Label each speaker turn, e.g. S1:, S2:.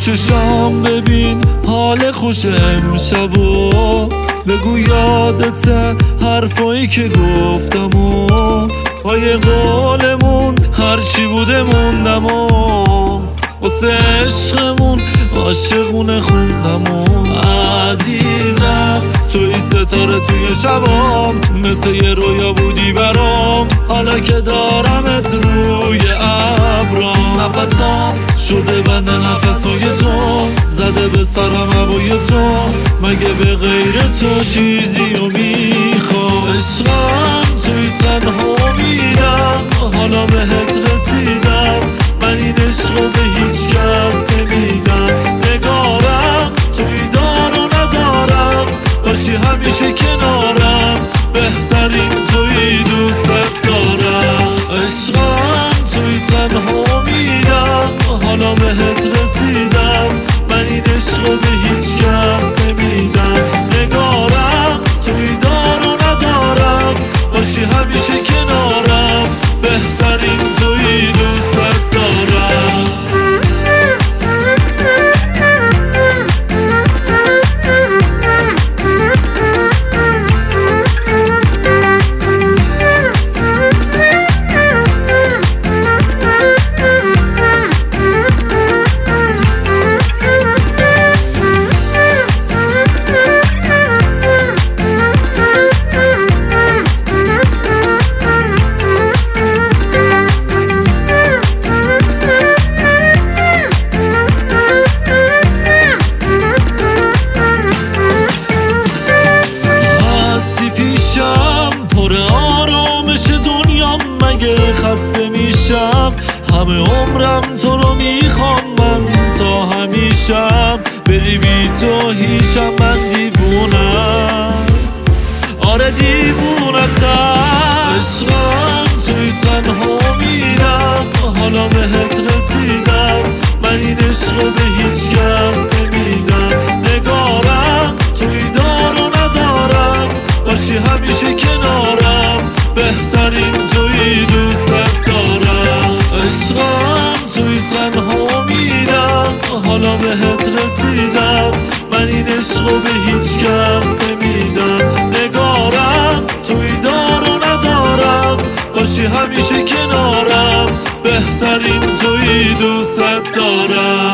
S1: چشام ببین حال خوش امشبو، بگو یادته حرفایی که گفتم و پای قولمون هرچی بوده موندم و واسه عشقمون عاشقونه خوندم و عزیزم توی ستاره توی شبام، مثل یه رویا بودی برام، حالا که دارمت روی ابرام، نفسام شده بند نفسای تو، زده به سرم هوای تو، مگه به غیر تو چیزی رو میخوام؟ عشقم توی تنها میرم، حالا بهت رسیدم، من این عشق رو به هیچ کس نمیدم. نگارم توی دار و ندارم، باشی همیشه کنارم، بهترین توی دوست دارم. عشقم توی تنها میرم، حالا بهت رسیدم، من این عشق رو به هیچ کس نمیدم. نگارم توی دار و ندارم، باشی همیشه کنارم، بهترین توی دوست دارم. پر آرامش دنیام، مگه خسته میشم؟ همه عمرم تو رو میخوام من تا همیشم، بری بی تو هیچم، من دیوونم، آره دیوونتم. عشقم توی تنها میرم، حالا بهت رسیدم، من این عشق رو به هیچ کس نمیدم. نگارم توی دار و ندارم، باشی همیشه کنارم، بهترین توی دوست دارم. عشقم توی تنها میرم، حالا بهت رسیدم، من این عشق رو به هیچ کس نمیدم. نگارم توی دار و ندارم، باشی همیشه کنارم، بهترین توی دوست دارم.